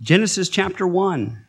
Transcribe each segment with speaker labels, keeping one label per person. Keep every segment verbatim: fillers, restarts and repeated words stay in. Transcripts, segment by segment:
Speaker 1: Genesis chapter one.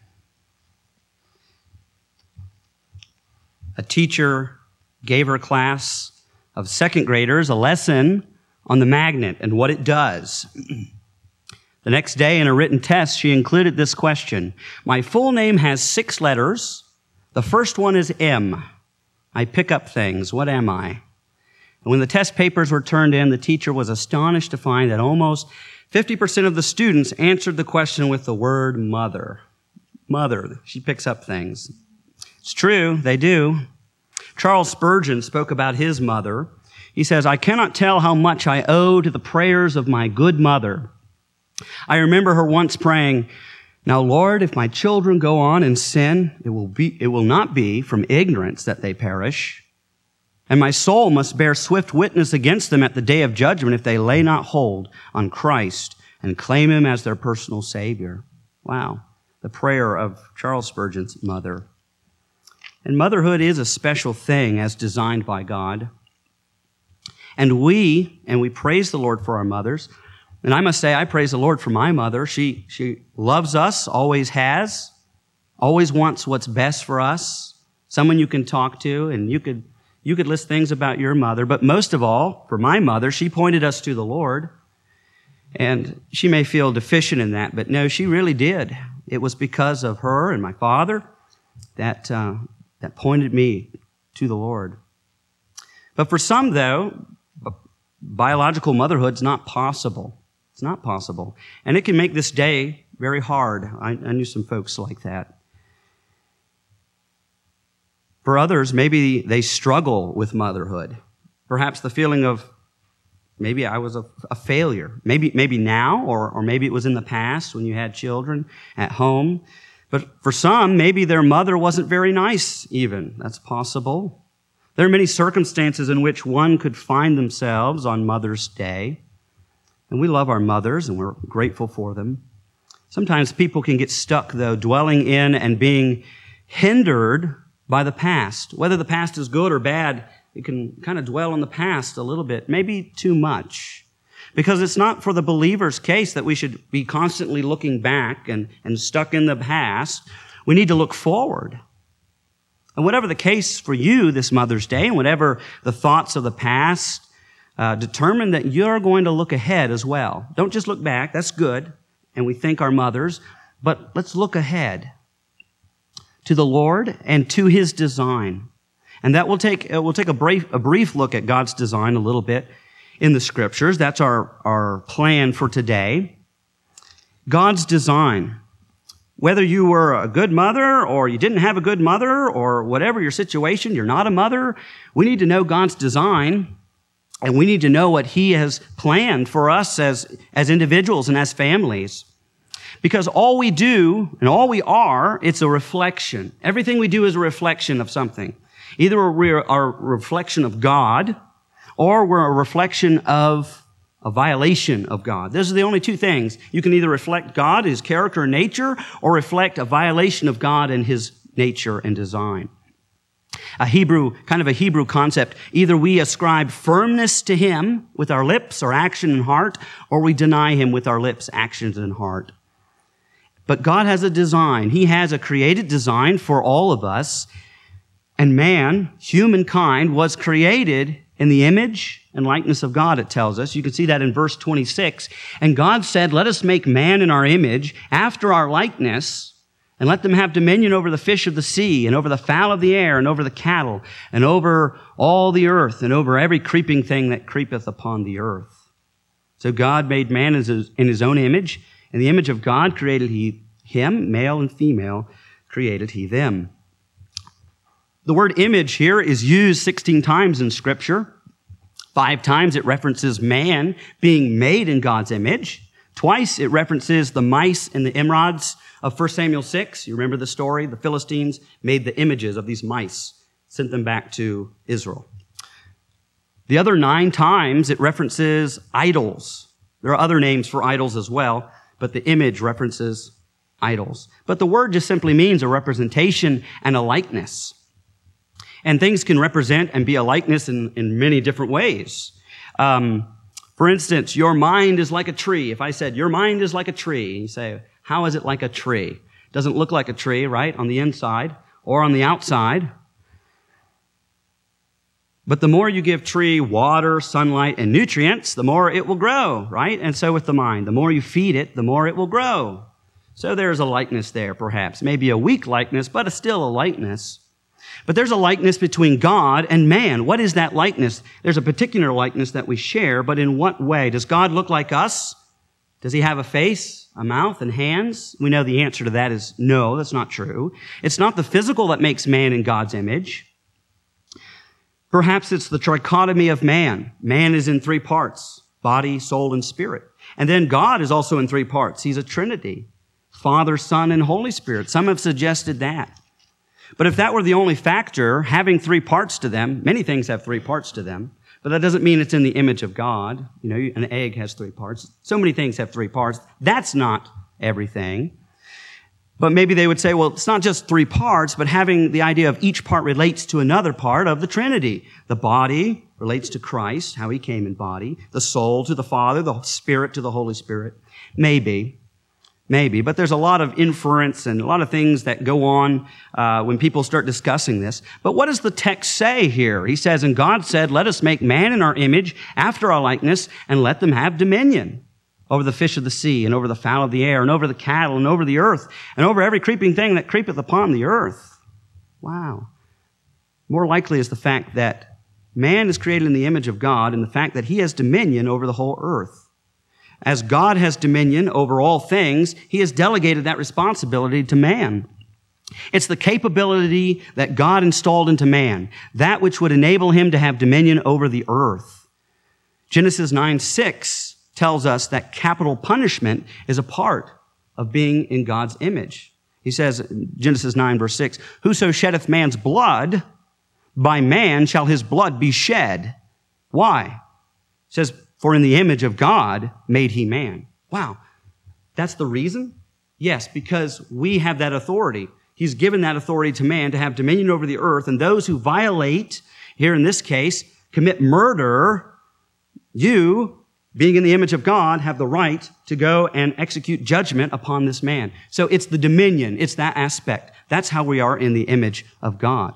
Speaker 1: A teacher gave her class of second graders a lesson on the magnet and what it does. The next day in a written test, she included this question. My full name has six letters. The first one is M. I pick up things. What am I? And when the test papers were turned in, the teacher was astonished to find that almost fifty percent of the students answered the question with the word mother. Mother. She picks up things. It's true, they do. Charles Spurgeon spoke about his mother. He says, I cannot tell how much I owe to the prayers of my good mother. I remember her once praying, Now, Lord, if my children go on in sin, it will be, it will not be from ignorance that they perish. And my soul must bear swift witness against them at the day of judgment if they lay not hold on Christ and claim him as their personal Savior. Wow. The prayer of Charles Spurgeon's mother. And motherhood is a special thing as designed by God. And we, and we praise the Lord for our mothers. And I must say, I praise the Lord for my mother. She, she loves us, always has, always wants what's best for us. Someone you can talk to, and you could, you could list things about your mother. But most of all, for my mother, she pointed us to the Lord. And she may feel deficient in that, but no, she really did. It was because of her and my father that, uh, that pointed me to the Lord. But for some, though, biological motherhood's not possible. It's not possible. And it can make this day very hard. I, I knew some folks like that. For others, maybe they struggle with motherhood. Perhaps the feeling of, maybe I was a, a failure. Maybe, maybe now, or, or maybe it was in the past when you had children at home. But for some, maybe their mother wasn't very nice even. That's possible. There are many circumstances in which one could find themselves on Mother's Day. And we love our mothers, and we're grateful for them. Sometimes people can get stuck, though, dwelling in and being hindered by the past. Whether the past is good or bad, you can kind of dwell on the past a little bit, maybe too much. Because it's not for the believer's case that we should be constantly looking back and, and stuck in the past. We need to look forward. And whatever the case for you this Mother's Day, and whatever the thoughts of the past, uh, determine that you're going to look ahead as well. Don't just look back. That's good. And we thank our mothers. But let's look ahead to the Lord and to his design. And that will take, uh, we'll take a brief, a brief look at God's design a little bit in the scriptures. That's our, our plan for today. God's design. Whether you were a good mother or you didn't have a good mother or whatever your situation, you're not a mother, we need to know God's design, and we need to know what he has planned for us as, as individuals and as families. Because all we do and all we are, it's a reflection. Everything we do is a reflection of something. Either we're a reflection of God or we're a reflection of a violation of God. Those are the only two things. You can either reflect God, his character and nature, or reflect a violation of God and his nature and design. A Hebrew, kind of a Hebrew concept. Either we ascribe firmness to him with our lips or action and heart, or we deny him with our lips, actions, and heart. But God has a design. He has a created design for all of us. And man, humankind, was created in the image and likeness of God, it tells us. You can see that in verse twenty-six. And God said, let us make man in our image, after our likeness, and let them have dominion over the fish of the sea, and over the fowl of the air, and over the cattle, and over all the earth, and over every creeping thing that creepeth upon the earth. So God made man in his own image. In the image of God created he him, male and female created he them. The word image here is used sixteen times in Scripture. Five times it references man being made in God's image. Twice it references the mice and the emerods of First Samuel six. You remember the story? The Philistines made the images of these mice, sent them back to Israel. The other nine times it references idols. There are other names for idols as well, but the image references idols. But the word just simply means a representation and a likeness. And things can represent and be a likeness in, in many different ways. Um, for instance, your mind is like a tree. If I said, your mind is like a tree, you say, How is it like a tree? Doesn't look like a tree, right, on the inside or on the outside. But the more you give tree water, sunlight, and nutrients, the more it will grow, right? And so with the mind, the more you feed it, the more it will grow. So there's a likeness there, perhaps. Maybe a weak likeness, but it's still a likeness. But there's a likeness between God and man. What is that likeness? There's a particular likeness that we share, but in what way? Does God look like us? Does he have a face, a mouth, and hands? We know the answer to that is no, that's not true. It's not the physical that makes man in God's image. Perhaps it's the trichotomy of man. Man is in three parts, body, soul, and spirit. And then God is also in three parts. He's a Trinity, Father, Son, and Holy Spirit. Some have suggested that. But if that were the only factor, having three parts to them, many things have three parts to them, but that doesn't mean it's in the image of God. You know, an egg has three parts. So many things have three parts. That's not everything. But maybe they would say, well, it's not just three parts, but having the idea of each part relates to another part of the Trinity. The body relates to Christ, how he came in body. The soul to the Father, the Spirit to the Holy Spirit. Maybe. Maybe. But there's a lot of inference and a lot of things that go on uh, when people start discussing this. But what does the text say here? He says, and God said, let us make man in our image, after our likeness, and let them have dominion over the fish of the sea, and over the fowl of the air, and over the cattle, and over the earth, and over every creeping thing that creepeth upon the earth. Wow. More likely is the fact that man is created in the image of God, and the fact that he has dominion over the whole earth. As God has dominion over all things, he has delegated that responsibility to man. It's the capability that God installed into man, that which would enable him to have dominion over the earth. Genesis nine six tells us that capital punishment is a part of being in God's image. He says, Genesis nine, verse six, whoso sheddeth man's blood, by man shall his blood be shed. Why? It says, for in the image of God made he man. Wow. That's the reason? Yes, because we have that authority. He's given that authority to man to have dominion over the earth, and those who violate, here in this case, commit murder, you, being in the image of God, have the right to go and execute judgment upon this man. So it's the dominion. It's that aspect. That's how we are in the image of God.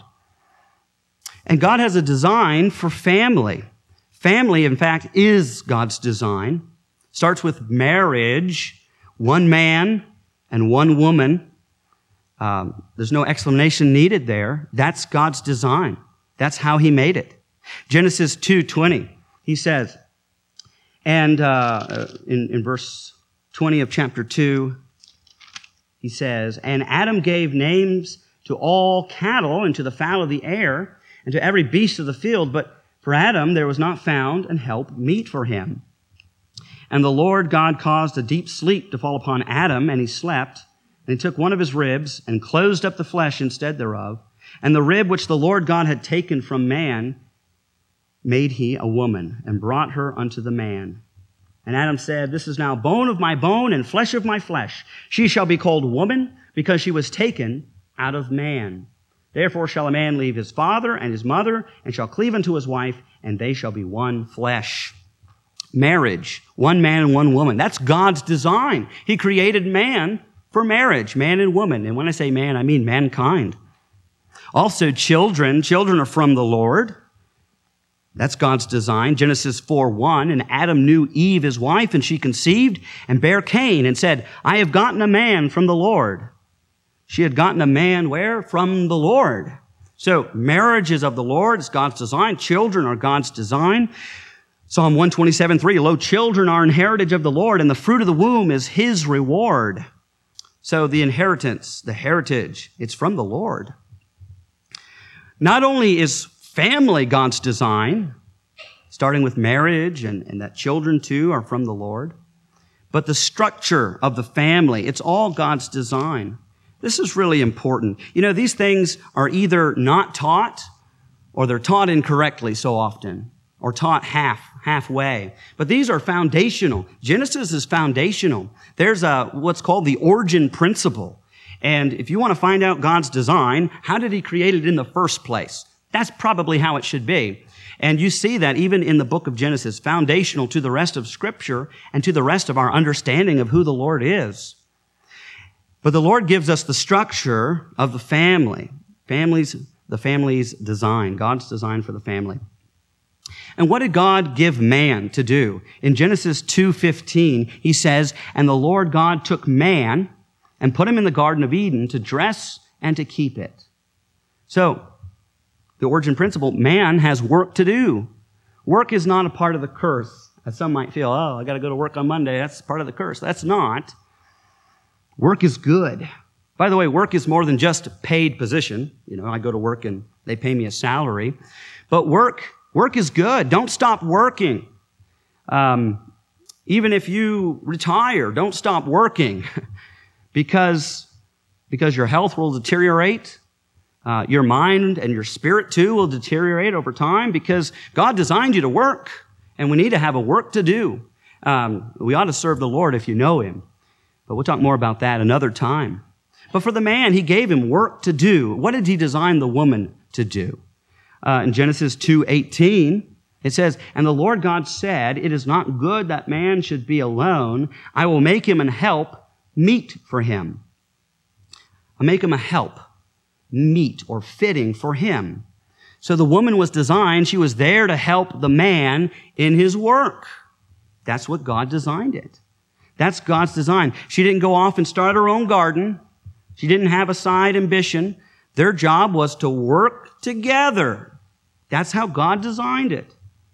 Speaker 1: And God has a design for family. Family, in fact, is God's design. Starts with marriage, one man and one woman. Um, there's no explanation needed there. That's God's design. That's how he made it. Genesis two twenty, he says, And uh, in, in verse twenty of chapter two, he says, and Adam gave names to all cattle and to the fowl of the air and to every beast of the field, but for Adam there was not found an help meet for him. And the Lord God caused a deep sleep to fall upon Adam, and he slept. And he took one of his ribs and closed up the flesh instead thereof. And the rib which the Lord God had taken from man made he a woman, and brought her unto the man. And Adam said, this is now bone of my bone and flesh of my flesh. She shall be called woman, because she was taken out of man. Therefore shall a man leave his father and his mother, and shall cleave unto his wife, and they shall be one flesh. Marriage, one man and one woman. That's God's design. He created man for marriage, man and woman. And when I say man, I mean mankind. Also children. Children are from the Lord. That's God's design. Genesis four one, and Adam knew Eve, his wife, and she conceived and bare Cain, and said, I have gotten a man from the Lord. She had gotten a man where? From the Lord. So marriage is of the Lord. It's God's design. Children are God's design. Psalm one twenty-seven three, lo, children are an heritage of the Lord, and the fruit of the womb is his reward. So the inheritance, the heritage, it's from the Lord. Not only is family God's design, starting with marriage, and, and that children too are from the Lord, but the structure of the family, it's all God's design. This is really important. You know, these things are either not taught or they're taught incorrectly so often, or taught half, halfway. But these are foundational. Genesis is foundational. There's a, what's called the origin principle. And if you want to find out God's design, how did he create it in the first place? That's probably how it should be. And you see that even in the book of Genesis, foundational to the rest of Scripture and to the rest of our understanding of who the Lord is. But the Lord gives us the structure of the family. Families, the family's design, God's design for the family. And what did God give man to do? In Genesis two fifteen, he says, "And the Lord God took man and put him in the Garden of Eden to dress and to keep it." So, the origin principle, man has work to do. Work is not a part of the curse. As some might feel, oh, I got to go to work on Monday. That's part of the curse. That's not. Work is good. By the way, work is more than just a paid position. You know, I go to work and they pay me a salary. But work, work is good. Don't stop working. Um, even if you retire, don't stop working because, because your health will deteriorate. Uh, your mind and your spirit too will deteriorate over time because God designed you to work, and we need to have a work to do. Um, we ought to serve the Lord if you know Him. But we'll talk more about that another time. But for the man, He gave him work to do. What did He design the woman to do? Uh, in Genesis two eighteen, it says, "And the Lord God said, it is not good that man should be alone. I will make him an help meet for him." I'll make him a help meet or fitting for him. So the woman was designed, she was there to help the man in his work. That's what God designed it. That's God's design. She didn't go off and start her own garden. She didn't have a side ambition. Their job was to work together. That's how God designed it.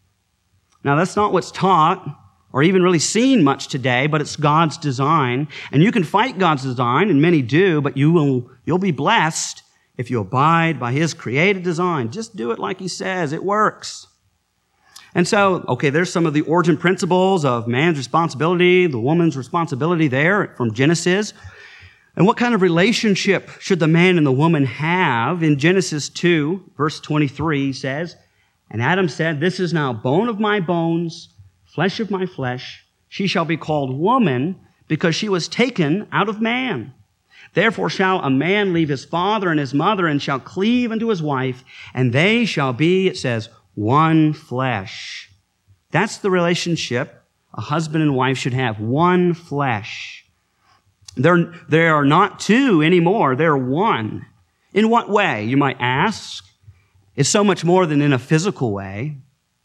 Speaker 1: Now, that's not what's taught or even really seen much today, but it's God's design. And you can fight God's design, and many do, but you will, you'll be blessed if you abide by His created design. Just do it like He says. It works. And so, okay, there's some of the origin principles of man's responsibility, the woman's responsibility there from Genesis. And what kind of relationship should the man and the woman have? In Genesis two, verse twenty-three, he says, "And Adam said, this is now bone of my bones, flesh of my flesh. She shall be called woman because she was taken out of man. Therefore shall a man leave his father and his mother and shall cleave unto his wife, and they shall be," it says, "one flesh." That's the relationship a husband and wife should have, one flesh. They're, they are not two anymore, they're one. In what way, you might ask? It's so much more than in a physical way.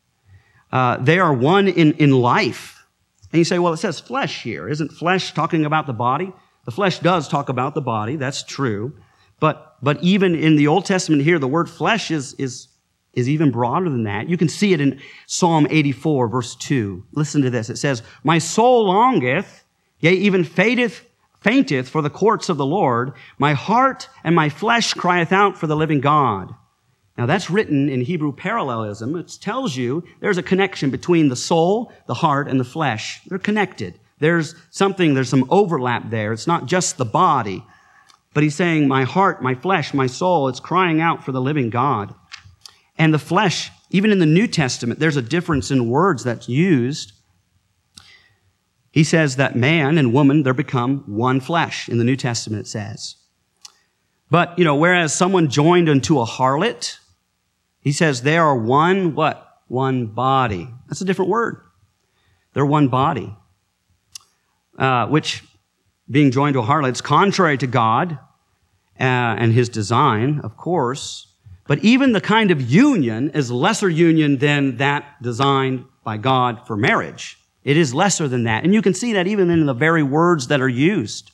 Speaker 1: Uh, they are one in, in life. And you say, well, it says flesh here. Isn't flesh talking about the body? The flesh does talk about the body, that's true. But, but even in the Old Testament here, the word flesh is, is, is even broader than that. You can see it in Psalm eighty-four, verse two. Listen to this. It says, "My soul longeth, yea, even fainteth, fainteth for the courts of the Lord. My heart and my flesh crieth out for the living God." Now that's written in Hebrew parallelism. It tells you there's a connection between the soul, the heart, and the flesh. They're connected. There's something, there's some overlap there. It's not just the body. But he's saying, my heart, my flesh, my soul, it's crying out for the living God. And the flesh, even in the New Testament, there's a difference in words that's used. He says that man and woman, they're become one flesh. In the New Testament, it says. But, you know, whereas someone joined unto a harlot, he says they are one, what? One body. That's a different word. They're one body. Uh, which, being joined to a harlot, it's contrary to God uh, and His design, of course. But even the kind of union is lesser union than that designed by God for marriage. It is lesser than that. And you can see that even in the very words that are used.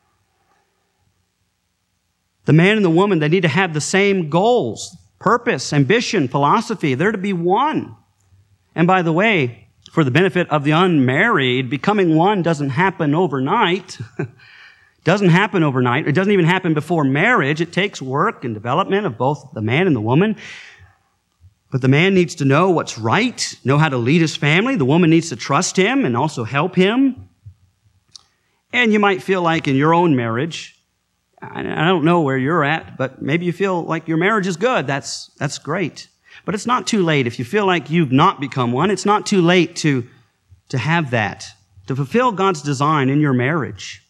Speaker 1: The man and the woman, they need to have the same goals, purpose, ambition, philosophy. They're to be one. And by the way, for the benefit of the unmarried, becoming one doesn't happen overnight. Doesn't happen overnight. It doesn't even happen before marriage. It takes work and development of both the man and the woman. But the man needs to know what's right, know how to lead his family. The woman needs to trust him and also help him. And you might feel like in your own marriage, I don't know where you're at, but maybe you feel like your marriage is good. That's, that's great. But it's not too late. If you feel like you've not become one, it's not too late to, to have that, to fulfill God's design in your marriage.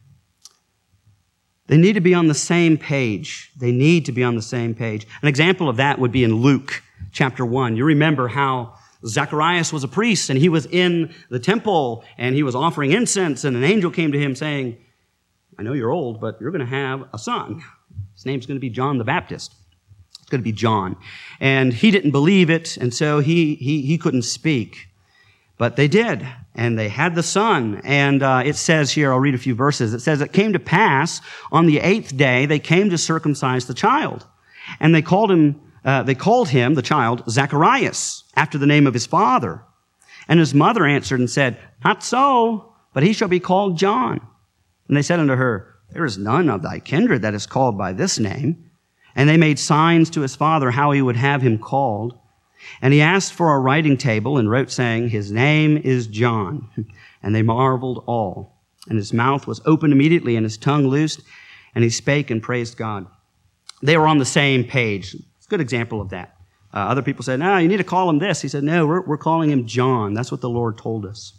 Speaker 1: They need to be on the same page. They need to be on the same page. An example of that would be in Luke chapter one. You remember how Zacharias was a priest and he was in the temple and he was offering incense and an angel came to him saying, I know you're old, but you're going to have a son. His name's going to be John the Baptist. It's going to be John. And he didn't believe it, and so he he he couldn't speak. But they did, and they had the son. And uh, it says here, I'll read a few verses. It says, it came to pass on the eighth day they came to circumcise the child, and they called him uh, they called him the child Zacharias, after the name of his father. And his mother answered and said, Not so, but he shall be called John. And they said unto her, There is none of thy kindred that is called by this name. And they made signs to his father how he would have him called. And he asked for a writing table and wrote, saying, His name is John. And they marveled all. And his mouth was opened immediately, and his tongue loosed, and he spake and praised God. They were on the same page. It's a good example of that. Uh, other people said, No, you need to call him this. He said, No, we're, we're calling him John. That's what the Lord told us.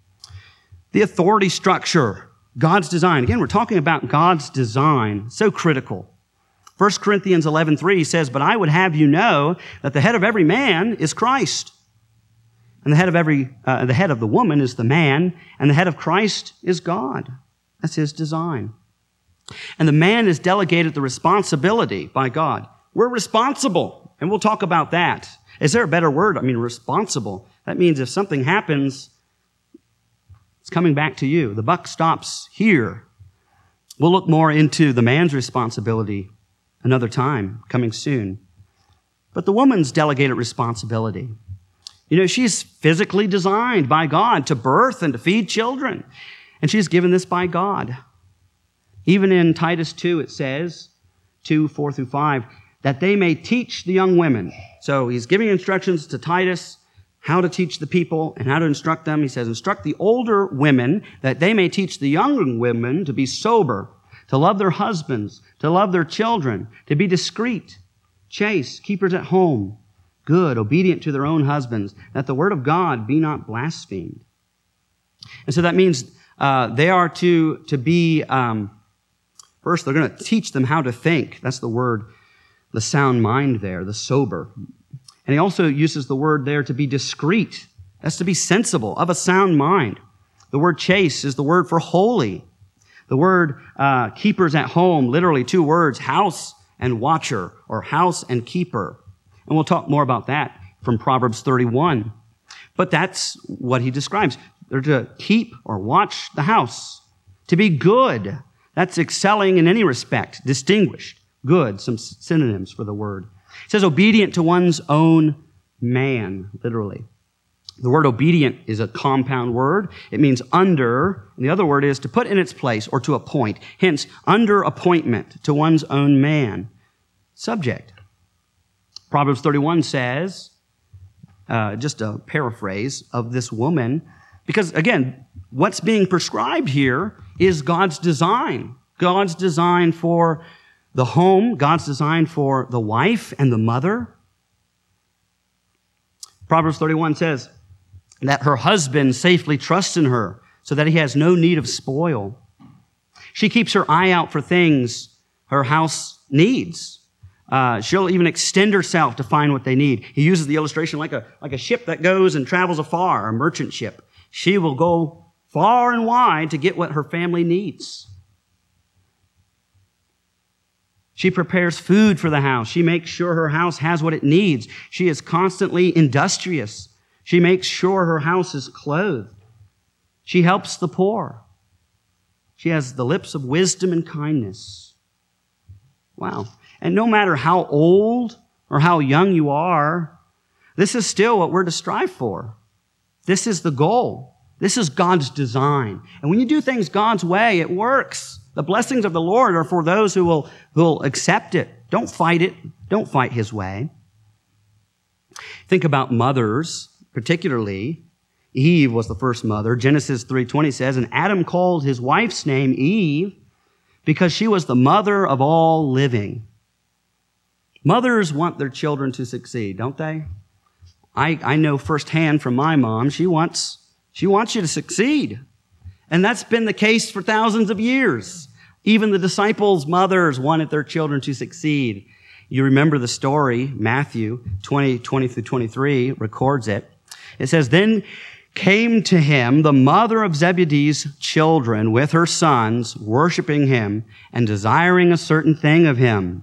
Speaker 1: The authority structure, God's design. Again, we're talking about God's design. So critical. First Corinthians eleven three says, But I would have you know that the head of every man is Christ. And the head of every, uh, the head of the woman is the man, and the head of Christ is God. That's his design. And the man is delegated the responsibility by God. We're responsible, and we'll talk about that. Is there a better word? I mean, responsible. That means if something happens, it's coming back to you. The buck stops here. We'll look more into the man's responsibility another time, coming soon. But the woman's delegated responsibility. You know, she's physically designed by God to birth and to feed children. And she's given this by God. Even in Titus two, it says, two, four through five, that they may teach the young women. So he's giving instructions to Titus how to teach the people and how to instruct them. He says, instruct the older women that they may teach the young women to be sober, to love their husbands, to love their children, to be discreet, chaste, keepers at home, good, obedient to their own husbands, that the word of God be not blasphemed. And so that means uh, they are to, to be, um, first, they're going to teach them how to think. That's the word, the sound mind there, the sober. And he also uses the word there to be discreet. That's to be sensible, of a sound mind. The word chaste is the word for holy. The word uh, keepers at home, literally two words, house and watcher, or house and keeper. And we'll talk more about that from Proverbs thirty-one. But that's what he describes. They're to keep or watch the house. To be good. That's excelling in any respect. Distinguished. Good. Some synonyms for the word. It says obedient to one's own man, literally. The word obedient is a compound word. It means under. And the other word is to put in its place or to appoint. Hence, under appointment to one's own man. Subject. Proverbs thirty-one says, uh, just a paraphrase of this woman, because again, what's being prescribed here is God's design. God's design for the home, God's design for the wife and the mother. Proverbs thirty-one says that her husband safely trusts in her so that he has no need of spoil. She keeps her eye out for things her house needs. Uh, she'll even extend herself to find what they need. He uses the illustration like a, like a ship that goes and travels afar, a merchant ship. She will go far and wide to get what her family needs. She prepares food for the house. She makes sure her house has what it needs. She is constantly industrious. She makes sure her house is clothed. She helps the poor. She has the lips of wisdom and kindness. Wow. And no matter how old or how young you are, this is still what we're to strive for. This is the goal. This is God's design. And when you do things God's way, it works. The blessings of the Lord are for those who will, who will accept it. Don't fight it. Don't fight his way. Think about mothers, particularly. Eve was the first mother. Genesis three twenty says, and Adam called his wife's name Eve because she was the mother of all living. Mothers want their children to succeed, don't they? I, I know firsthand from my mom, she wants, she wants you to succeed. And that's been the case for thousands of years. Even the disciples' mothers wanted their children to succeed. You remember the story, Matthew twenty, twenty through twenty-three records it. It says, then came to him the mother of Zebedee's children with her sons, worshiping him and desiring a certain thing of him.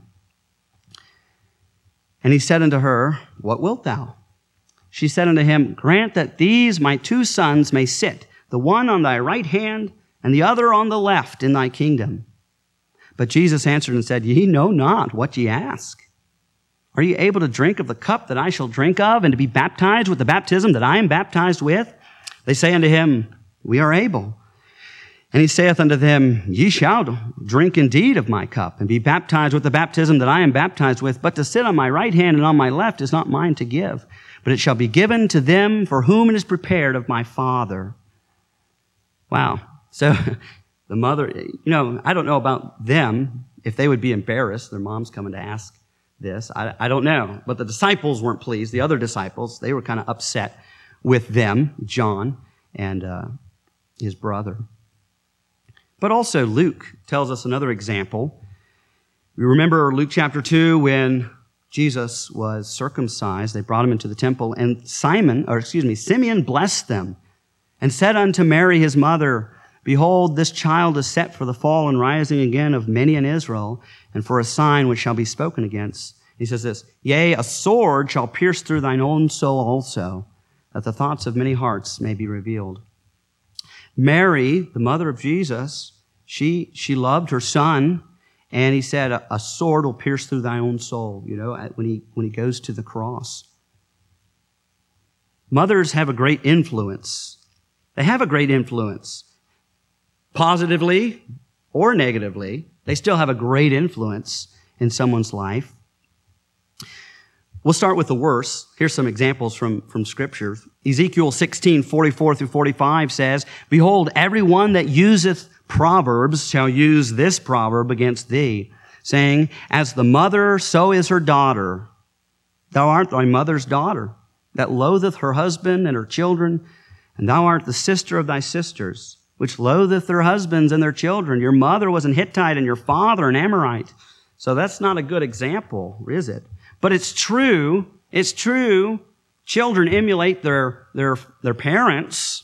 Speaker 1: And he said unto her, What wilt thou? She said unto him, Grant that these my two sons may sit, the one on thy right hand and the other on the left in thy kingdom. But Jesus answered and said, Ye know not what ye ask. Are ye able to drink of the cup that I shall drink of, and to be baptized with the baptism that I am baptized with? They say unto him, We are able. And he saith unto them, Ye shall drink indeed of my cup, and be baptized with the baptism that I am baptized with. But to sit on my right hand and on my left is not mine to give, but it shall be given to them for whom it is prepared of my Father. Wow. So the mother, you know, I don't know about them, if they would be embarrassed, their mom's coming to ask this. I, I don't know. But the disciples weren't pleased. The other disciples, they were kind of upset with them, John and uh, his brother. But also Luke tells us another example. We remember Luke chapter two when Jesus was circumcised. They brought him into the temple, and Simon, or excuse me, Simeon blessed them and said unto Mary his mother, Behold, this child is set for the fall and rising again of many in Israel, and for a sign which shall be spoken against. He says this, Yea, a sword shall pierce through thine own soul also, that the thoughts of many hearts may be revealed. Mary, the mother of Jesus, she she loved her son, and he said, a, a sword will pierce through thy own soul, you know, when he when he goes to the cross. Mothers have a great influence. They have a great influence. Positively or negatively, they still have a great influence in someone's life. We'll start with the worst. Here's some examples from, from Scripture. Ezekiel sixteen, forty-four through forty-five says, Behold, every one that useth proverbs shall use this proverb against thee, saying, As the mother, so is her daughter. Thou art thy mother's daughter, that loatheth her husband and her children, and thou art the sister of thy sisters, which loatheth their husbands and their children. Your mother was an Hittite, and your father an Amorite. So that's not a good example, is it? But it's true, it's true, children emulate their, their, their parents.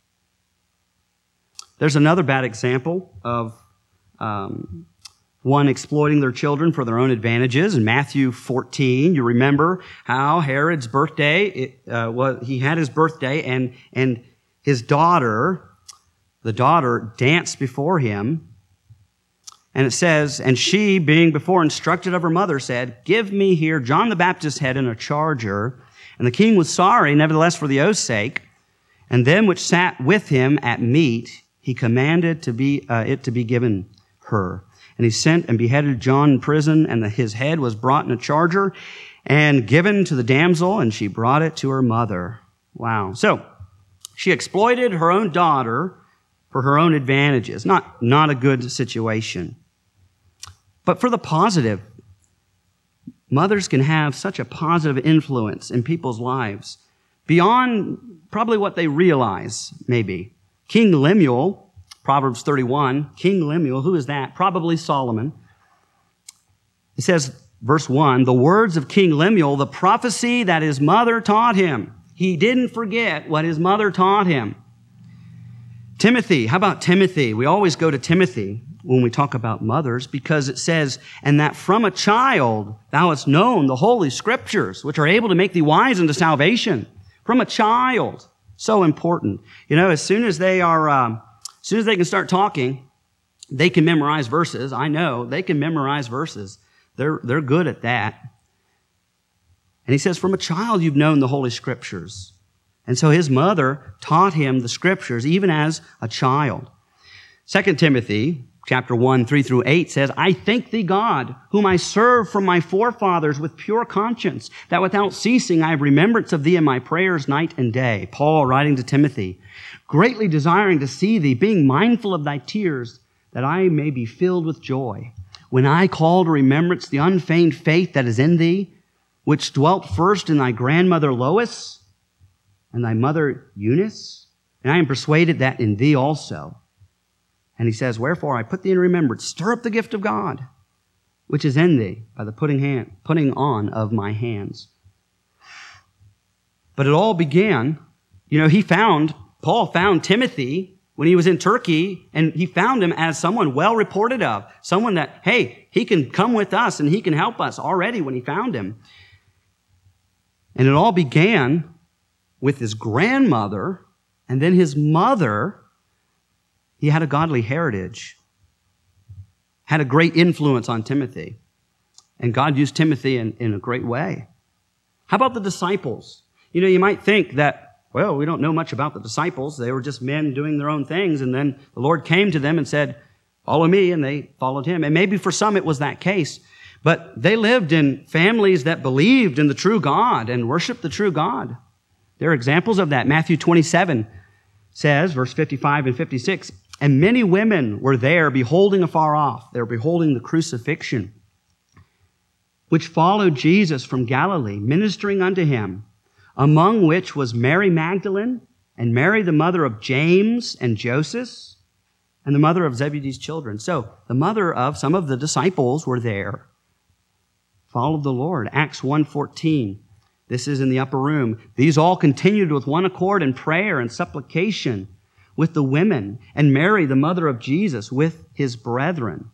Speaker 1: There's another bad example of um, one exploiting their children for their own advantages. In Matthew fourteen, you remember how Herod's birthday, it, uh, well, he had his birthday, and, and his daughter, the daughter danced before him. And it says, And she, being before instructed of her mother, said, Give me here John the Baptist's head in a charger. And the king was sorry, nevertheless, for the oath's sake. And them which sat with him at meat, he commanded to be uh, it to be given her. And he sent and beheaded John in prison, and the, his head was brought in a charger and given to the damsel, and she brought it to her mother. Wow. So she exploited her own daughter for her own advantages. Not, not a good situation. But for the positive, mothers can have such a positive influence in people's lives beyond probably what they realize, maybe. King Lemuel, Proverbs thirty-one, King Lemuel, who is that? Probably Solomon. It says, verse one, the words of King Lemuel, the prophecy that his mother taught him. He didn't forget what his mother taught him. Timothy, how about Timothy? We always go to Timothy when we talk about mothers, because it says, and that from a child thou hast known the holy scriptures, which are able to make thee wise unto salvation. From a child. So important. You know, as soon as they are, um, as soon as they can start talking, they can memorize verses. I know, they can memorize verses. They're, they're good at that. And he says, from a child you've known the holy scriptures. And so his mother taught him the scriptures even as a child. Second Timothy chapter one, three through eight says, I thank thee, God, whom I serve from my forefathers with pure conscience, that without ceasing I have remembrance of thee in my prayers night and day. Paul writing to Timothy, greatly desiring to see thee, being mindful of thy tears, that I may be filled with joy. When I call to remembrance the unfeigned faith that is in thee, which dwelt first in thy grandmother Lois and thy mother Eunice, and I am persuaded that in thee also. And he says, wherefore I put thee in remembrance, stir up the gift of God, which is in thee by the putting, hand, putting on of my hands. But it all began, You know, he found, Paul found Timothy when he was in Turkey, and he found him as someone well reported of, someone that, hey, he can come with us and he can help us already when he found him. And it all began with his grandmother and then his mother. He had a godly heritage, had a great influence on Timothy. And God used Timothy in, in a great way. How about the disciples? You know, you might think that, well, we don't know much about the disciples. They were just men doing their own things. And then the Lord came to them and said, follow me. And they followed him. And maybe for some it was that case. But they lived in families that believed in the true God and worshiped the true God. There are examples of that. Matthew twenty-seven says, verse fifty-five and fifty-six, and many women were there beholding afar off. They were beholding the crucifixion, which followed Jesus from Galilee, ministering unto him, among which was Mary Magdalene, and Mary the mother of James and Joseph, and the mother of Zebedee's children. So the mother of some of the disciples were there, followed the Lord. Acts one fourteen. This is in the upper room. These all continued with one accord in prayer and supplication with the women, and Mary, the mother of Jesus, with his brethren.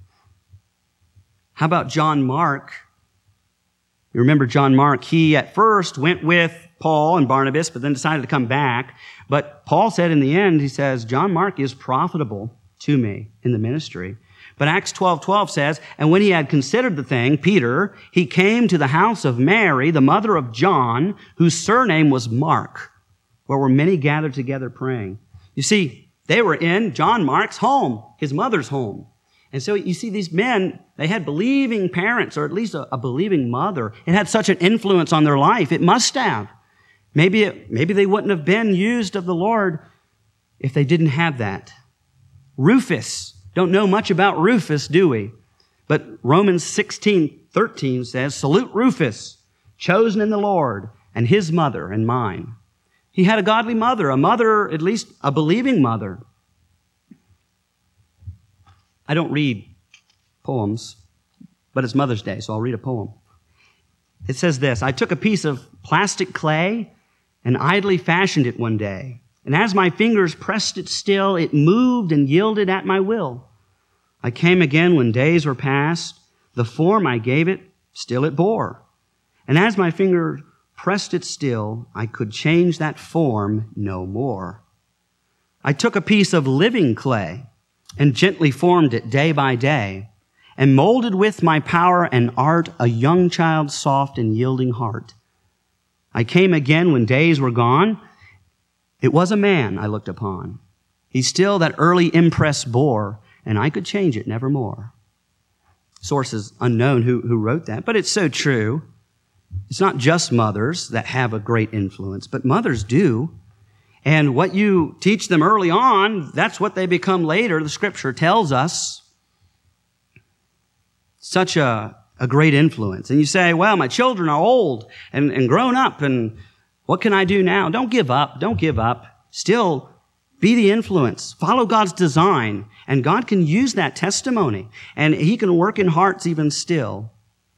Speaker 1: How about John Mark? You remember John Mark? He at first went with Paul and Barnabas, but then decided to come back. But Paul said in the end, he says, John Mark is profitable to me in the ministry. But Acts twelve twelve says, and when he had considered the thing, Peter, he came to the house of Mary, the mother of John, whose surname was Mark, where were many gathered together praying. You see, they were in John Mark's home, his mother's home. And so you see these men, they had believing parents, or at least a, a believing mother. It had such an influence on their life. It must have. Maybe, it, maybe they wouldn't have been used of the Lord if they didn't have that. Rufus. Don't know much about Rufus, do we? But Romans sixteen thirteen says, salute Rufus, chosen in the Lord, and his mother and mine. He had a godly mother, a mother, at least a believing mother. I don't read poems, but it's Mother's Day, so I'll read a poem. It says this, I took a piece of plastic clay and idly fashioned it one day. And as my fingers pressed it still, it moved and yielded at my will. I came again when days were past. The form I gave it, still it bore. And as my finger pressed it still, I could change that form no more. I took a piece of living clay and gently formed it day by day, and molded with my power and art a young child's soft and yielding heart. I came again when days were gone. It was a man I looked upon. He still that early impress bore, and I could change it nevermore. Source is unknown who, who wrote that, but it's so true. It's not just mothers that have a great influence, but mothers do. And what you teach them early on, that's what they become later. The Scripture tells us. Such a, a great influence. And you say, well, my children are old and, and grown up, and what can I do now? Don't give up. Don't give up. Still, be the influence. Follow God's design. And God can use that testimony. And He can work in hearts even still.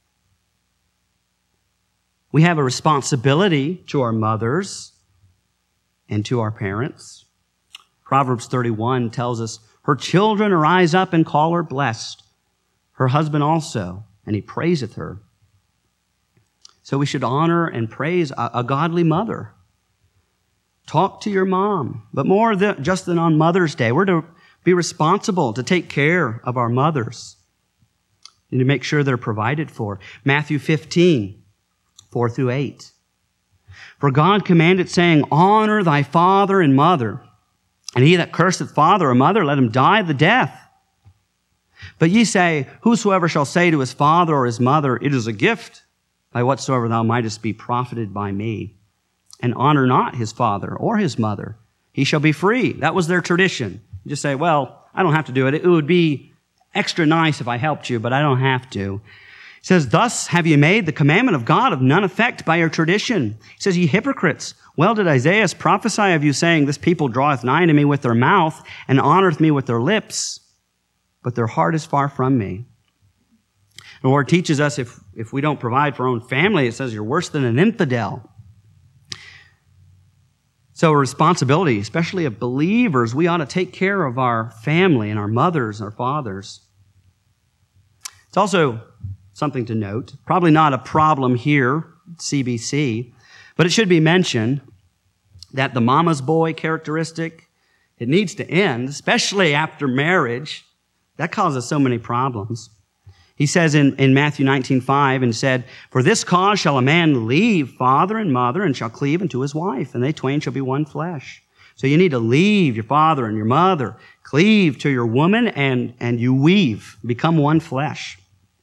Speaker 1: We have a responsibility to our mothers and to our parents. Proverbs thirty-one tells us, her children arise up and call her blessed. Her husband also, and he praiseth her. So we should honor and praise a, a godly mother. Talk to your mom, but more than, just than on Mother's Day. We're to be responsible to take care of our mothers and to make sure they're provided for. Matthew fifteen, four through eight. For God commanded, saying, honor thy father and mother, and he that curseth father or mother, let him die the death. But ye say, whosoever shall say to his father or his mother, it is a gift, by whatsoever thou mightest be profited by me, and honor not his father or his mother, he shall be free. That was their tradition. You just say, well, I don't have to do it. It would be extra nice if I helped you, but I don't have to. It says, thus have ye made the commandment of God of none effect by your tradition. He says, ye hypocrites, well did Isaiah prophesy of you, saying, this people draweth nigh to me with their mouth, and honoreth me with their lips, but their heart is far from me. The Lord teaches us if, if we don't provide for our own family, it says you're worse than an infidel. So a responsibility, especially of believers, we ought to take care of our family and our mothers and our fathers. It's also something to note, probably not a problem here at C B C, but it should be mentioned that the mama's boy characteristic, it needs to end, especially after marriage. That causes so many problems. He says in, in Matthew nineteen five, and said, "For this cause shall a man leave father and mother, and shall cleave unto his wife, and they twain shall be one flesh." So you need to leave your father and your mother, cleave to your woman, and, and you weave, become one flesh.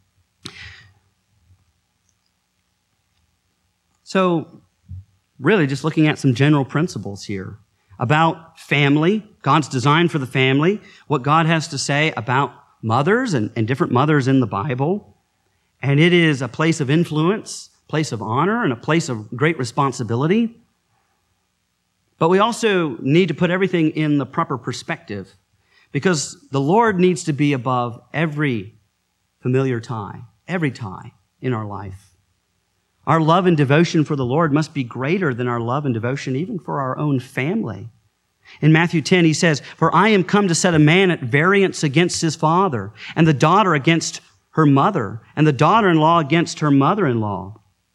Speaker 1: So really just looking at some general principles here about family, God's design for the family, what God has to say about mothers and, and different mothers in the Bible. And it is a place of influence, place of honor, and a place of great responsibility. But we also need to put everything in the proper perspective, because the Lord needs to be above every familiar tie, every tie in our life. Our love and devotion for the Lord must be greater than our love and devotion even for our own family. In Matthew ten, he says, "For I am come to set a man at variance against his father, and the daughter against her mother, and the daughter-in-law against her mother-in-law.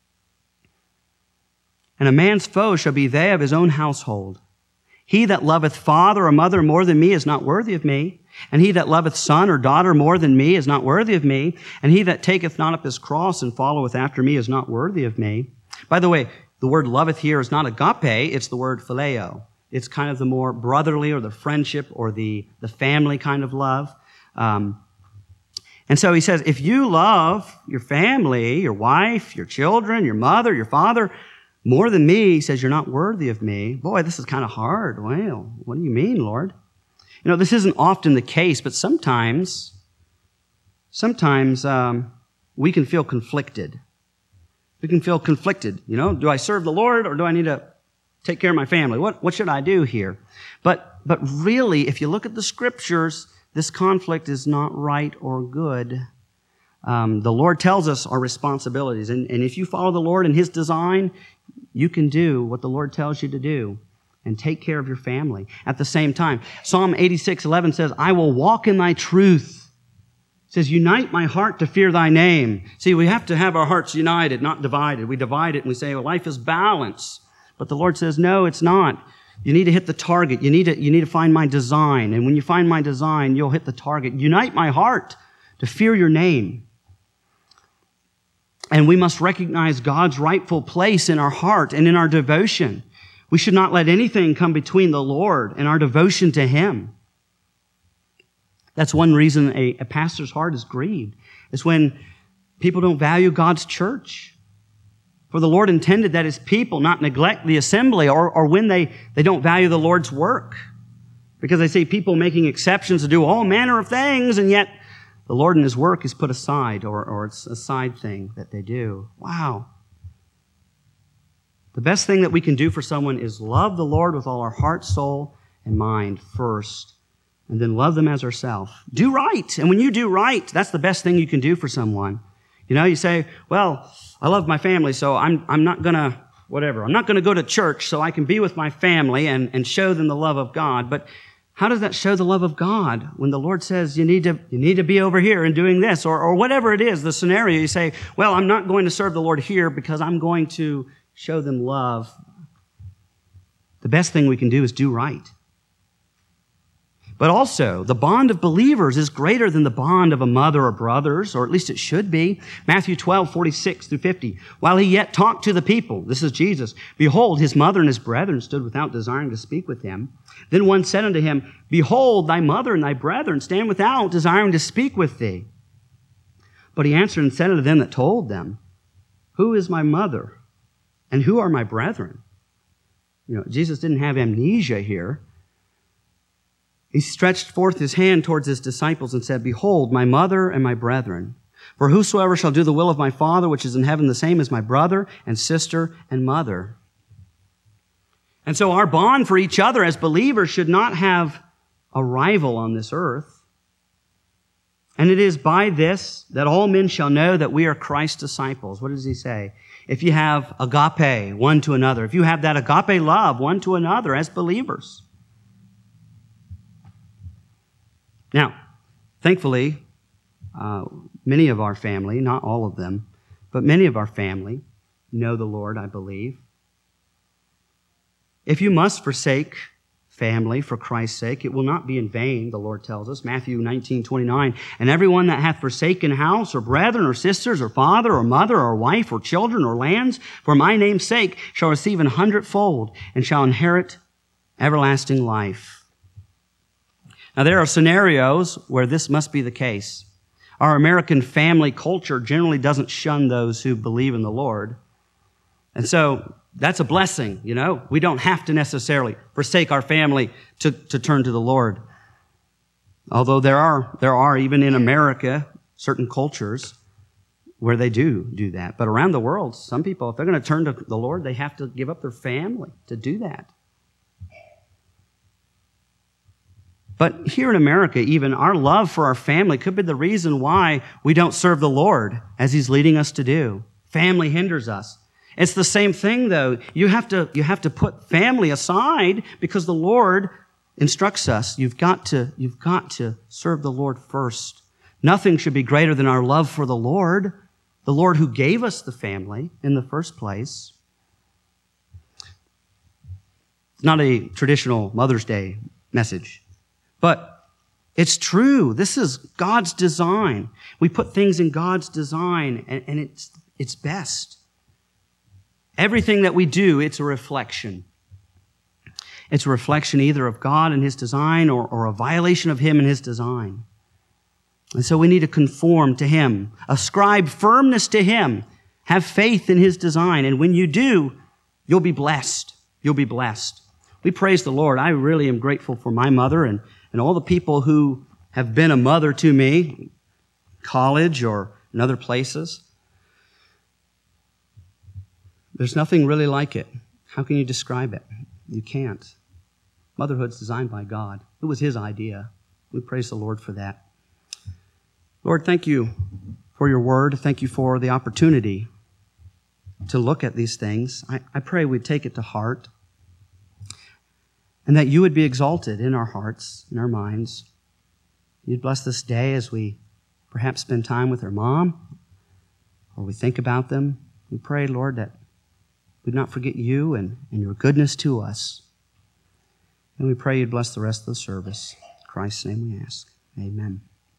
Speaker 1: And a man's foe shall be they of his own household. He that loveth father or mother more than me is not worthy of me. And he that loveth son or daughter more than me is not worthy of me. And he that taketh not up his cross and followeth after me is not worthy of me." By the way, the word loveth here is not agape, it's the word phileo. It's kind of the more brotherly or the friendship or the, the family kind of love. Um, and so he says, if you love your family, your wife, your children, your mother, your father, more than me, he says, you're not worthy of me. Boy, this is kind of hard. Well, what do you mean, Lord? You know, this isn't often the case, but sometimes, sometimes um, we can feel conflicted. We can feel conflicted. You know, do I serve the Lord or do I need to take care of my family? What, what should I do here? But, but really, if you look at the Scriptures, this conflict is not right or good. Um, the Lord tells us our responsibilities. And, and if you follow the Lord and His design, you can do what the Lord tells you to do and take care of your family at the same time. Psalm eighty-six eleven says, "I will walk in thy truth." It says, "Unite my heart to fear thy name." See, we have to have our hearts united, not divided. We divide it and we say, well, life is balance. But the Lord says, no, it's not. You need to hit the target. You need to, you need to find my design. And when you find my design, you'll hit the target. Unite my heart to fear your name. And we must recognize God's rightful place in our heart and in our devotion. We should not let anything come between the Lord and our devotion to Him. That's one reason a, a pastor's heart is grieved. It's when people don't value God's church. For the Lord intended that His people not neglect the assembly, or, or when they, they don't value the Lord's work. Because they see people making exceptions to do all manner of things, and yet the Lord and His work is put aside, or, or it's a side thing that they do. Wow. The best thing that we can do for someone is love the Lord with all our heart, soul, and mind first, and then love them as ourselves. Do right. And when you do right, that's the best thing you can do for someone. You know, you say, well, I love my family, so I'm I'm not going to, whatever, I'm not going to go to church so I can be with my family and, and show them the love of God. But how does that show the love of God when the Lord says you need to you need to be over here and doing this, or, or whatever it is, the scenario? You say, well, I'm not going to serve the Lord here because I'm going to show them love. The best thing we can do is do right. But also, the bond of believers is greater than the bond of a mother or brothers, or at least it should be. Matthew twelve, forty-six through fifty. While he yet talked to the people, this is Jesus, behold, his mother and his brethren stood without, desiring to speak with him. Then one said unto him, behold, thy mother and thy brethren stand without, desiring to speak with thee. But he answered and said unto them that told them, who is my mother, and who are my brethren? You know, Jesus didn't have amnesia here. He stretched forth his hand towards his disciples and said, behold, my mother and my brethren. For whosoever shall do the will of my Father, which is in heaven, the same as my brother and sister and mother. And so our bond for each other as believers should not have a rival on this earth. And it is by this that all men shall know that we are Christ's disciples. What does he say? If you have agape one to another, if you have that agape love one to another as believers. Now, thankfully, uh, many of our family, not all of them, but many of our family know the Lord, I believe. If you must forsake family for Christ's sake, it will not be in vain, the Lord tells us, Matthew nineteen twenty-nine. And everyone that hath forsaken house or brethren or sisters or father or mother or wife or children or lands for my name's sake shall receive an hundredfold and shall inherit everlasting life. Now there are scenarios where this must be the case. Our American family culture generally doesn't shun those who believe in the Lord. And so that's a blessing, you know. We don't have to necessarily forsake our family to, to turn to the Lord. Although there are, there are, even in America, certain cultures where they do do that. But around the world, some people, if they're going to turn to the Lord, they have to give up their family to do that. But here in America, even, our love for our family could be the reason why we don't serve the Lord as He's leading us to do. Family hinders us. It's the same thing, though. You have to, you have to put family aside because the Lord instructs us. You've got to, you've got to serve the Lord first. Nothing should be greater than our love for the Lord, the Lord who gave us the family in the first place. It's not a traditional Mother's Day message, but it's true. This is God's design. We put things in God's design, and, and it's, it's best. Everything that we do, it's a reflection. It's a reflection either of God and His design or, or a violation of Him and His design. And so we need to conform to Him, ascribe firmness to Him, have faith in His design. And when you do, you'll be blessed. You'll be blessed. We praise the Lord. I really am grateful for my mother and, and all the people who have been a mother to me, college or in other places. There's nothing really like it. How can you describe it? You can't. Motherhood's designed by God. It was His idea. We praise the Lord for that. Lord, thank you for your word. Thank you for the opportunity to look at these things. I, I pray we'd take it to heart and that you would be exalted in our hearts, in our minds. You'd bless this day as we perhaps spend time with our mom or we think about them. We pray, Lord, that we'd not forget you and, and your goodness to us. And we pray you'd bless the rest of the service. In Christ's name we ask. Amen.